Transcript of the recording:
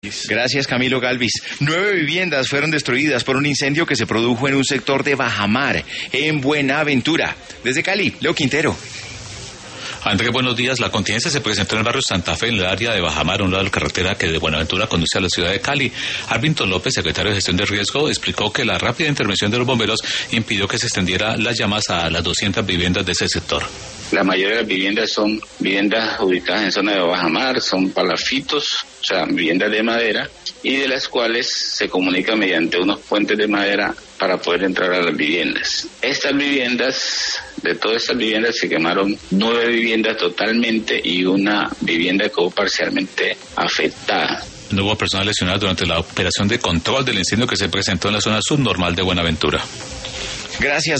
Gracias, Camilo Galvis. 9 viviendas fueron destruidas por un incendio que se produjo en un sector de Bajamar, en Buenaventura. Desde Cali, Leo Quintero. Andrés, buenos días. La contingencia se presentó en el barrio Santa Fe, en el área de Bajamar, a un lado de la carretera que de Buenaventura conduce a la ciudad de Cali. Arvington López, secretario de Gestión de Riesgo, explicó que la rápida intervención de los bomberos impidió que se extendiera las llamas a las 200 viviendas de ese sector. La mayoría de las viviendas son viviendas ubicadas en zona de Bajamar, son palafitos, o sea, viviendas de madera, y de las cuales se comunica mediante unos puentes de madera para poder entrar a las viviendas. De todas estas viviendas se quemaron 9 viviendas totalmente y una vivienda quedó parcialmente afectada. No hubo personas lesionadas durante la operación de control del incendio que se presentó en la zona subnormal de Buenaventura. Gracias.